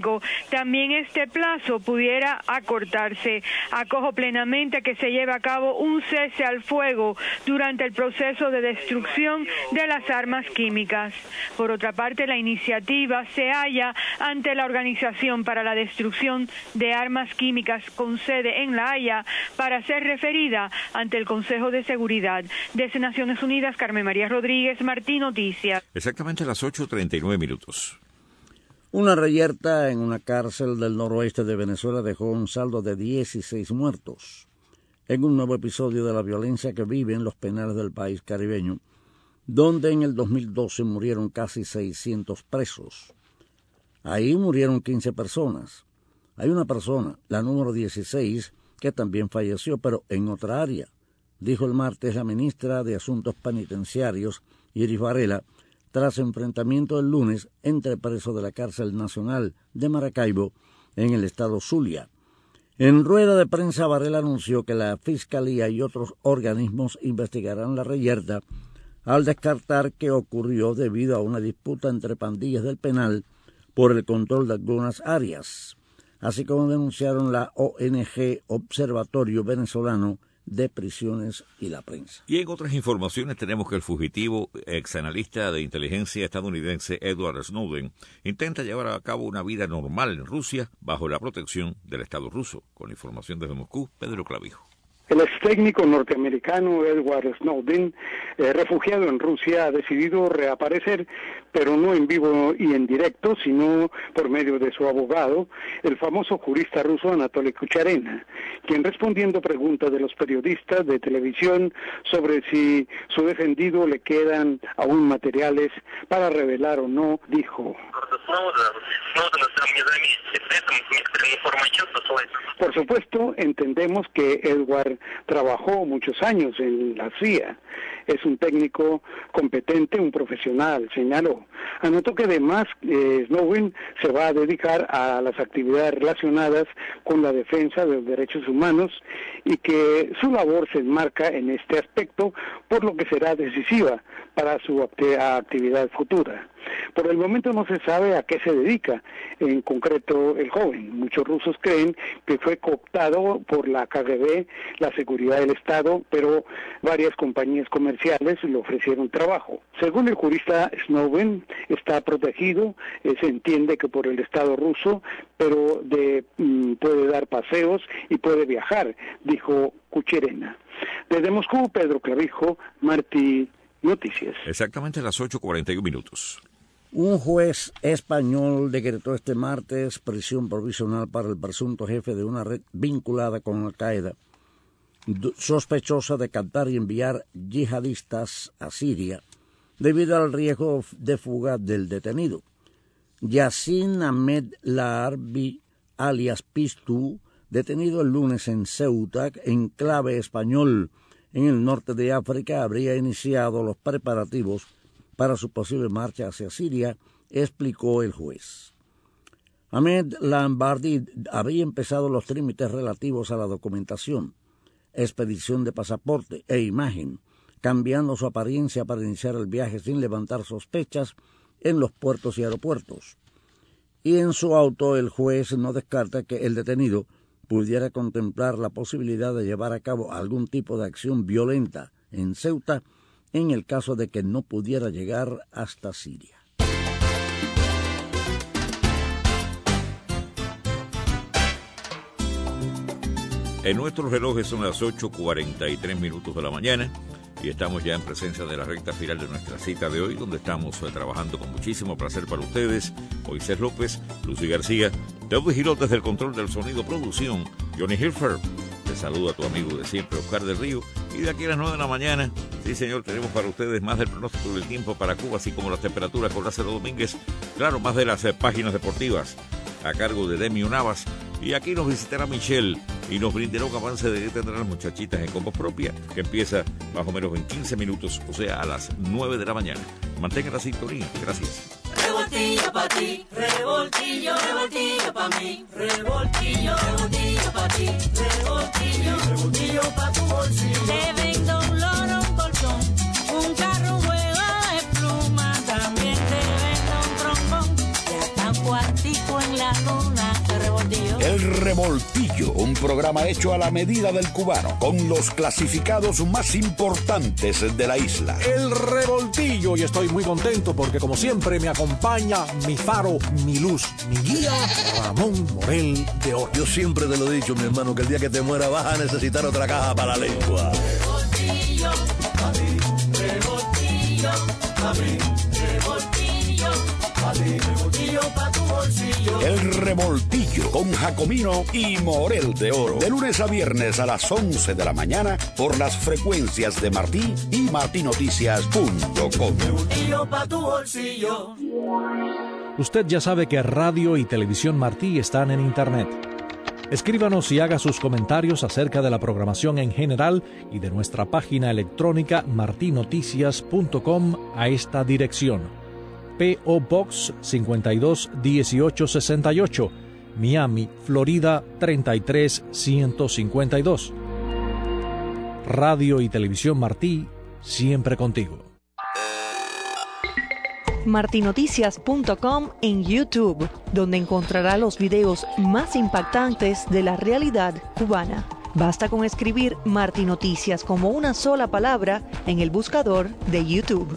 [SPEAKER 12] 2025, también este plazo pudiera acortarse. Acojo plenamente que se lleve a cabo un cese al fuego durante el proceso de destrucción de las armas químicas. Por otra parte, la iniciativa se halla ante la Organización para la Destrucción de Armas Químicas con sede en La Haya para ser referida ante el Consejo de Seguridad. Desde Naciones Unidas, Carmen María Rodríguez, Martí Noticias.
[SPEAKER 2] Exactamente a las 8:39 minutos.
[SPEAKER 4] Una reyerta en una cárcel del noroeste de Venezuela dejó un saldo de 16 muertos en un nuevo episodio de la violencia que viven los penales del país caribeño, donde en el 2012 murieron casi 600 presos. Ahí murieron 15 personas. Hay una persona, la número 16, que también falleció, pero en otra área, dijo el martes la ministra de Asuntos Penitenciarios, Iris Varela, tras enfrentamiento el lunes entre presos de la cárcel nacional de Maracaibo en el estado Zulia. En rueda de prensa, Varela anunció que la Fiscalía y otros organismos investigarán la reyerta al descartar que ocurrió debido a una disputa entre pandillas del penal por el control de algunas áreas, así como denunciaron la ONG Observatorio Venezolano de Prisiones y la Prensa.
[SPEAKER 2] Y en otras informaciones tenemos que el fugitivo exanalista de inteligencia estadounidense Edward Snowden intenta llevar a cabo una vida normal en Rusia bajo la protección del Estado ruso. Con información desde Moscú, Pedro Clavijo.
[SPEAKER 7] El ex técnico norteamericano Edward Snowden, refugiado en Rusia, ha decidido reaparecer, pero no en vivo y en directo, sino por medio de su abogado, el famoso jurista ruso Anatoly Kucherena, quien respondiendo preguntas de los periodistas de televisión sobre si su defendido le quedan aún materiales para revelar o no, dijo: por supuesto, entendemos que Edward trabajó muchos años en la CIA. Es un técnico competente, un profesional, señaló. Anotó que además Snowden se va a dedicar a las actividades relacionadas con la defensa de los derechos humanos y que su labor se enmarca en este aspecto, por lo que será decisiva para su actividad futura. Por el momento no se sabe a qué se dedica, en concreto el joven. Muchos rusos creen que fue cooptado por la KGB, la seguridad del Estado, pero varias compañías comerciales le ofrecieron trabajo. Según el jurista, Snowden está protegido, se entiende que por el Estado ruso, pero puede dar paseos y puede viajar, dijo Kucherena. Desde Moscú, Pedro Clavijo, Martí Noticias.
[SPEAKER 2] Exactamente a las 8:41 minutos.
[SPEAKER 4] Un juez español decretó este martes prisión provisional para el presunto jefe de una red vinculada con Al-Qaeda, sospechosa de captar y enviar yihadistas a Siria, debido al riesgo de fuga del detenido. Yassin Ahmed Laarbi, alias Pistu, detenido el lunes en Ceuta, enclave español en el norte de África, habría iniciado los preparativos para su posible marcha hacia Siria, explicó el juez. Ahmed Laarbi habría empezado los trámites relativos a la documentación, expedición de pasaporte e imagen, cambiando su apariencia para iniciar el viaje sin levantar sospechas en los puertos y aeropuertos. Y en su auto el juez no descarta que el detenido pudiera contemplar la posibilidad de llevar a cabo algún tipo de acción violenta en Ceuta en el caso de que no pudiera llegar hasta Siria.
[SPEAKER 2] En nuestros relojes son las 8:43 minutos de la mañana y estamos ya en presencia de la recta final de nuestra cita de hoy, donde estamos trabajando con muchísimo placer para ustedes. Moisés López, Lucy García, Teodoro Girón desde el control del sonido, producción, Johnny Hilfer. Te saluda a tu amigo de siempre, Oscar del Río. Y de aquí a las 9 de la mañana, sí señor, tenemos para ustedes más del pronóstico del tiempo para Cuba, así como las temperaturas con Lázaro Domínguez. Claro, más de las páginas deportivas a cargo de Demi Navas. Y aquí nos visitará Michelle y nos brindará un avance de qué tendrán las muchachitas en Combo Propia, que empieza más o menos en 15 minutos, o sea, a las 9 de la mañana. Mantengan la sintonía. Gracias.
[SPEAKER 1] Revoltillo pa' ti, revoltillo, revoltillo pa' mí, revoltillo, revoltillo pa' ti, revoltillo, revoltillo pa' tu bolsillo. Te vendo un loro, un colchón, un carro, un juego de pluma, también te vendo un trombón, y hasta un cuartico en la noche.
[SPEAKER 14] El Revoltillo, un programa hecho a la medida del cubano, con los clasificados más importantes de la isla.
[SPEAKER 8] El Revoltillo, y estoy muy contento porque como siempre me acompaña mi faro, mi luz, mi guía, Ramón Morel de Oro.
[SPEAKER 9] Yo siempre te lo he dicho, mi hermano, que el día que te muera vas a necesitar otra caja para la lengua.
[SPEAKER 1] Revoltillo, pa' ti, revoltillo, pa' mí, revoltillo, pa' ti, revoltillo pa' tu bolsillo.
[SPEAKER 14] El Revoltillo con Jacomino y Morel de Oro. De lunes a viernes a las 11 de la mañana por las frecuencias de Martí y martinoticias.com.
[SPEAKER 1] Revoltillo pa' tu bolsillo.
[SPEAKER 10] Usted ya sabe que Radio y Televisión Martí están en Internet. Escríbanos y haga sus comentarios acerca de la programación en general y de nuestra página electrónica martinoticias.com a esta dirección: P.O. Box 521868, Miami, Florida 33152. Radio y Televisión Martí, siempre contigo.
[SPEAKER 11] martinoticias.com en YouTube, donde encontrará los videos más impactantes de la realidad cubana. Basta con escribir Martí Noticias como una sola palabra en el buscador de YouTube.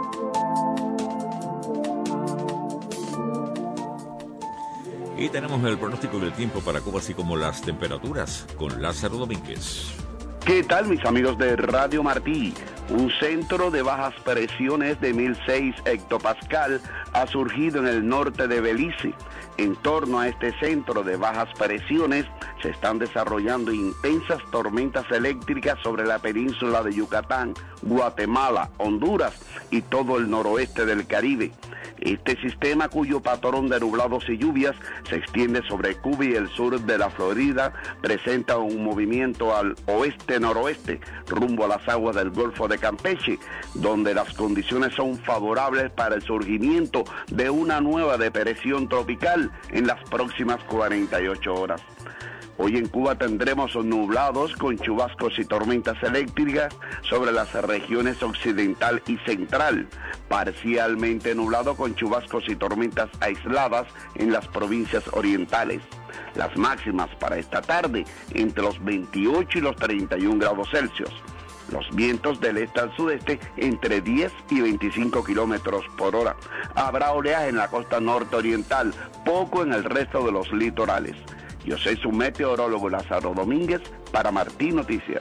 [SPEAKER 2] Y tenemos el pronóstico del tiempo para Cuba, así como las temperaturas, con Lázaro Domínguez.
[SPEAKER 19] ¿Qué tal, mis amigos de Radio Martí? Un centro de bajas presiones de 1006 hectopascal ha surgido en el norte de Belice. En torno a este centro de bajas presiones se están desarrollando intensas tormentas eléctricas sobre la península de Yucatán, Guatemala, Honduras y todo el noroeste del Caribe. Este sistema, cuyo patrón de nublados y lluvias se extiende sobre Cuba y el sur de la Florida, presenta un movimiento al oeste-noroeste, rumbo a las aguas del Golfo de Campeche, donde las condiciones son favorables para el surgimiento de una nueva depresión tropical en las próximas 48 horas. Hoy en Cuba tendremos nublados con chubascos y tormentas eléctricas sobre las regiones occidental y central, parcialmente nublado con chubascos y tormentas aisladas en las provincias orientales. Las máximas para esta tarde entre los 28 y los 31 grados Celsius. Los vientos del este al sudeste entre 10 y 25 kilómetros por hora. Habrá oleaje en la costa norte oriental, poco en el resto de los litorales. Yo soy su meteorólogo Lázaro Domínguez para Martí Noticias.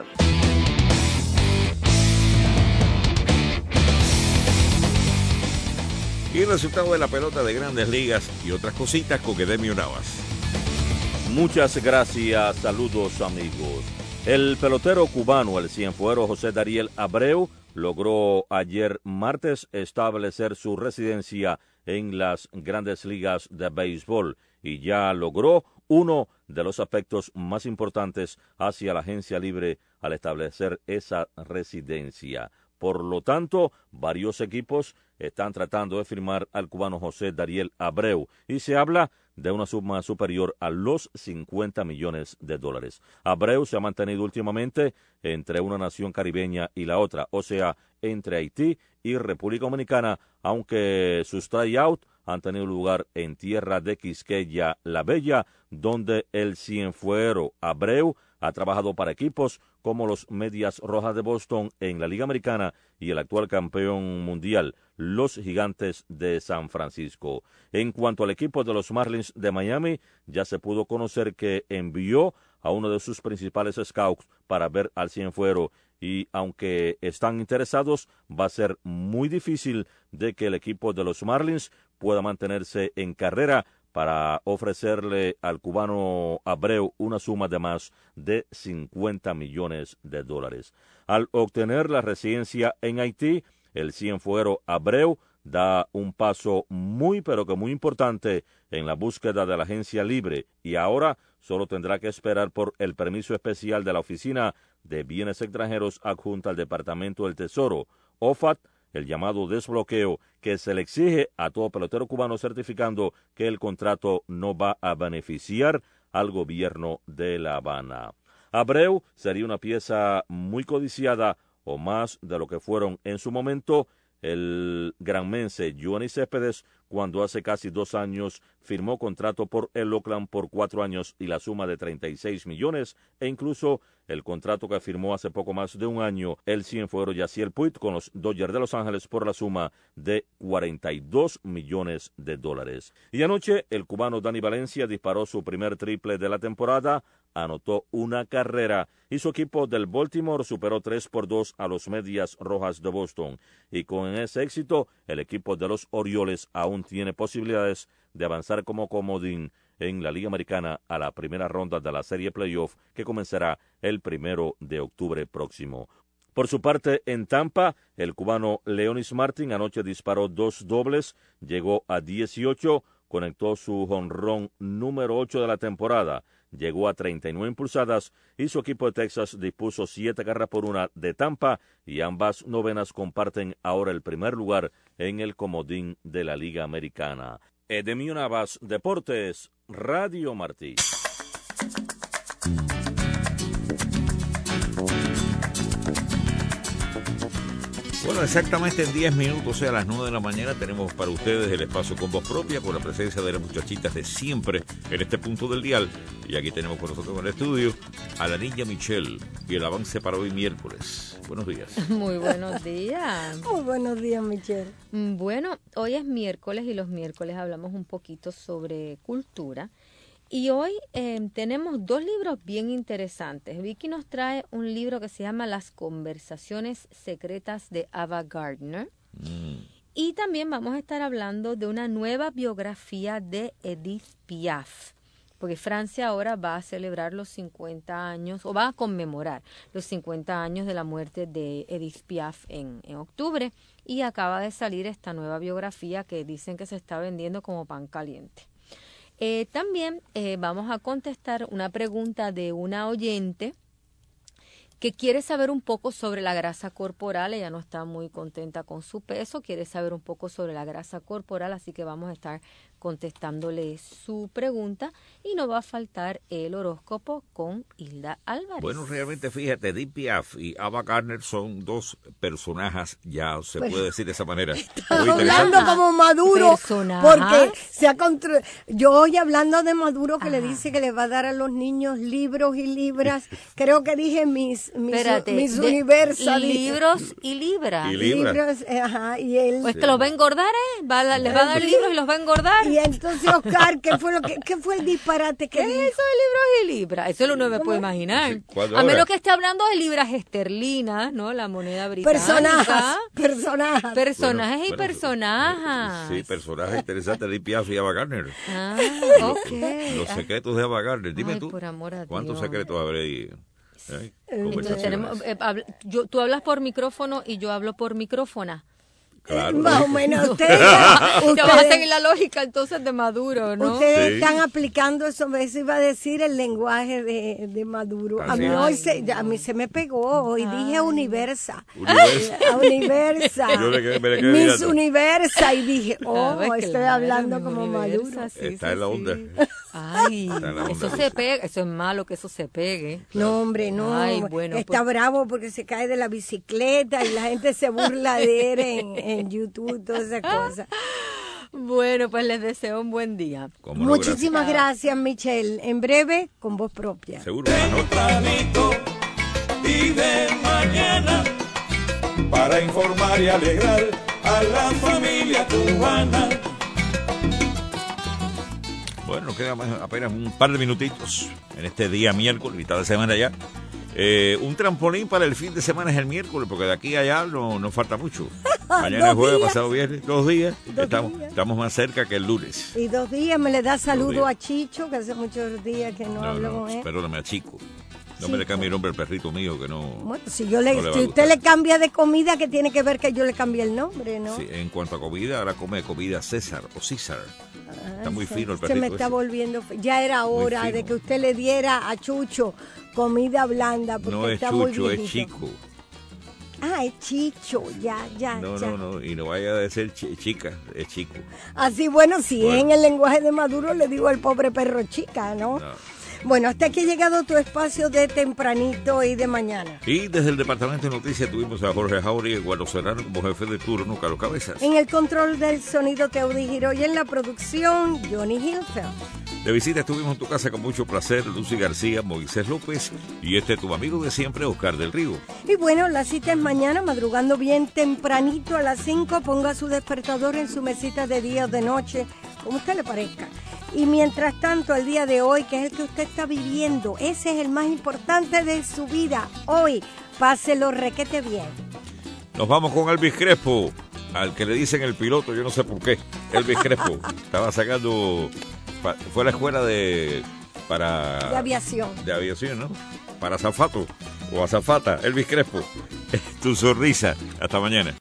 [SPEAKER 2] Y el resultado de la pelota de Grandes Ligas y otras cositas con Edemio Navas.
[SPEAKER 20] Muchas gracias, saludos amigos. El pelotero cubano, el cienfuero José Dariel Abreu, logró ayer martes establecer su residencia en las Grandes Ligas de Béisbol y ya logró uno de los aspectos más importantes hacia la agencia libre al establecer esa residencia. Por lo tanto, varios equipos están tratando de firmar al cubano José Dariel Abreu y se habla de una suma superior a los $50 millones. Abreu se ha mantenido últimamente entre una nación caribeña y la otra, o sea, entre Haití y República Dominicana, aunque sus tryouts han tenido lugar en tierra de Quisqueya la Bella, donde el cienfuero Abreu ha trabajado para equipos como los Medias Rojas de Boston en la Liga Americana y el actual campeón mundial, los Gigantes de San Francisco. En cuanto al equipo de los Marlins de Miami, ya se pudo conocer que envió a uno de sus principales scouts para ver al cienfuero y aunque están interesados, va a ser muy difícil de que el equipo de los Marlins pueda mantenerse en carrera para ofrecerle al cubano Abreu una suma de más de $50 millones. Al obtener la residencia en Haití, el cienfuero Abreu da un paso muy pero que muy importante en la búsqueda de la agencia libre y ahora solo tendrá que esperar por el permiso especial de la Oficina de Bienes Extranjeros adjunta al Departamento del Tesoro, OFAT, el llamado desbloqueo que se le exige a todo pelotero cubano certificando que el contrato no va a beneficiar al gobierno de La Habana. Abreu sería una pieza muy codiciada o más de lo que fueron en su momento el granmense Johnny Céspedes, cuando hace casi 2 años firmó contrato por el Oakland por 4 años y la suma de 36 millones, e incluso el contrato que firmó hace poco más de un año el cienfuegro Yasiel Puig con los Dodgers de Los Ángeles por la suma de 42 millones de dólares. Y anoche el cubano Dani Valencia disparó su primer triple de la temporada, anotó una carrera y su equipo del Baltimore superó 3-2 a los Medias Rojas de Boston. Y con ese éxito, el equipo de los Orioles aún tiene posibilidades de avanzar como comodín en la Liga Americana a la primera ronda de la serie playoff que comenzará el 1 de octubre próximo. Por su parte, en Tampa, el cubano Leonis Martin anoche disparó 2 dobles, llegó a 18, conectó su jonrón número 8 de la temporada, llegó a 39 impulsadas y su equipo de Texas dispuso 7 carreras por 1 de Tampa y ambas novenas comparten ahora el primer lugar en el comodín de la Liga Americana. Edemio Navas, Deportes, Radio Martí.
[SPEAKER 2] Bueno, exactamente en 10 minutos, o sea, a las 9 de la mañana, tenemos para ustedes el espacio con voz propia, con la presencia de las muchachitas de siempre en este punto del dial. Y aquí tenemos con nosotros en el estudio a la niña Michelle y el avance para hoy miércoles. Buenos días.
[SPEAKER 13] Muy buenos días.
[SPEAKER 3] Muy buenos días, Michelle.
[SPEAKER 13] Bueno, hoy es miércoles y los miércoles hablamos un poquito sobre cultura. Y hoy tenemos 2 libros bien interesantes. Vicky nos trae un libro que se llama Las conversaciones secretas de Ava Gardner. Y también vamos a estar hablando de una nueva biografía de Edith Piaf. Porque Francia ahora va a celebrar los 50 años, o va a conmemorar los 50 años de la muerte de Edith Piaf en octubre. Y acaba de salir esta nueva biografía que dicen que se está vendiendo como pan caliente. También vamos a contestar una pregunta de una oyente que quiere saber un poco sobre la grasa corporal. Ella no está muy contenta con su peso, quiere saber un poco sobre la grasa corporal, así que vamos a estar contestándole su pregunta y no va a faltar el horóscopo con Hilda Álvarez.
[SPEAKER 2] Bueno, realmente fíjate, Edith Piaf y Ava Gardner son 2 personajes, ya se puede decir de esa manera.
[SPEAKER 3] Hablando como Maduro, porque yo hoy hablando de Maduro que le dice que le va a dar a los niños libros y libras, creo que dije mis universas.
[SPEAKER 13] Libros y libras.
[SPEAKER 3] Libros, y él...
[SPEAKER 13] Pues que los va a engordar, les va a dar libros y los va a engordar.
[SPEAKER 3] Y entonces, Oscar, ¿qué fue el disparate que dijo?
[SPEAKER 13] Eso de libros y libras, eso uno me puede imaginar. A menos que esté hablando de libras esterlinas, ¿no? La moneda británica. Personajes y personajes.
[SPEAKER 2] Sí, personajes interesantes de Piaf y Ava Gardner. Los secretos de Ava Gardner. Dime tú,
[SPEAKER 13] por amor a Dios.
[SPEAKER 2] ¿Cuántos secretos habrá ahí?
[SPEAKER 13] Entonces tú hablas por micrófono y yo hablo por micrófona.
[SPEAKER 2] Claro.
[SPEAKER 3] Más o menos ustedes
[SPEAKER 13] van a seguir la lógica entonces de Maduro, ¿no?
[SPEAKER 3] Ustedes están aplicando eso iba a decir el lenguaje de Maduro. A mí se me pegó, hoy dije Universa. Miss Universa, y dije, estoy hablando como Maduro.
[SPEAKER 2] Está en la onda.
[SPEAKER 13] Ay, eso se pega, eso es malo que eso se pegue.
[SPEAKER 3] No, hombre, no.
[SPEAKER 13] Ay, bueno,
[SPEAKER 3] está bravo porque se cae de la bicicleta y la gente se burla de él en YouTube, todas esas cosas.
[SPEAKER 13] Bueno, pues les deseo un buen día.
[SPEAKER 3] Muchísimas gracias, Michelle. En breve, con voz propia.
[SPEAKER 2] Seguro.
[SPEAKER 1] Tempranito y de mañana, para informar y alegrar a la familia cubana.
[SPEAKER 2] Bueno, nos queda apenas un par de minutitos en este día miércoles, mitad de semana ya. Un trampolín para el fin de semana es el miércoles, porque de aquí a allá no falta mucho. Mañana es jueves, pasado viernes, 2 días. Estamos más cerca que el lunes.
[SPEAKER 3] Y 2 días me le da saludo a Chicho, que hace muchos días que no hablo con él.
[SPEAKER 2] Perdóname, a Chico. No me le cambie el nombre al perrito mío, que no...
[SPEAKER 3] Bueno, si usted le cambia de comida, ¿qué tiene que ver que yo le cambie el nombre, no?
[SPEAKER 2] Sí, en cuanto a comida, ahora come comida César o César. Está muy fino el perrito.
[SPEAKER 3] Se me está volviendo... Ya era hora de que usted le diera a Chucho comida blanda, porque
[SPEAKER 2] no es
[SPEAKER 3] está
[SPEAKER 2] Chucho,
[SPEAKER 3] muy
[SPEAKER 2] es Chico.
[SPEAKER 3] Es Chicho, ya.
[SPEAKER 2] No, y no vaya a decir chica, es Chico.
[SPEAKER 3] Así, bueno, si es en el lenguaje de Maduro, le digo al pobre perro chica, ¿no? Bueno, hasta aquí ha llegado tu espacio de tempranito y de mañana.
[SPEAKER 2] Y desde el Departamento de Noticias tuvimos a Jorge Jauri y Eduardo Serrano como jefe de turno, Carlos Cabezas.
[SPEAKER 3] En el control del sonido, Teudi Giro, y en la producción, Johnny Hilfeld.
[SPEAKER 2] De visita estuvimos en tu casa con mucho placer, Lucy García, Moisés López y tu amigo de siempre, Oscar del Río.
[SPEAKER 3] Y bueno, la cita es mañana, madrugando bien tempranito a las 5. Ponga su despertador en su mesita de día o de noche, como a usted le parezca. Y mientras tanto, el día de hoy, que es el que usted está viviendo, ese es el más importante de su vida. Hoy, páselo requete bien.
[SPEAKER 2] Nos vamos con Elvis Crespo, al que le dicen el piloto, yo no sé por qué. Elvis Crespo estaba sacando, fue a la escuela de
[SPEAKER 3] aviación.
[SPEAKER 2] De aviación, ¿no? Para azafato o azafata, Elvis Crespo. Tu sonrisa. Hasta mañana.